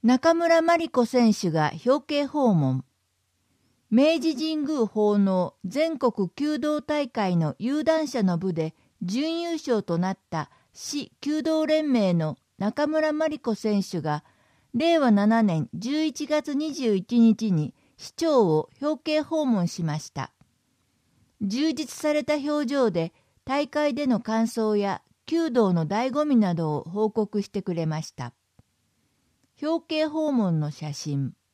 中村真理子選手が表敬訪問。明治神宮奉納全国弓道大会の有段者の部で準優勝となった市弓道連盟の中村真理子選手が令和7年11月21日に市長を表敬訪問しました。充実された表情で大会での感想や弓道の醍醐味などを報告してくれました。表敬訪問の写真。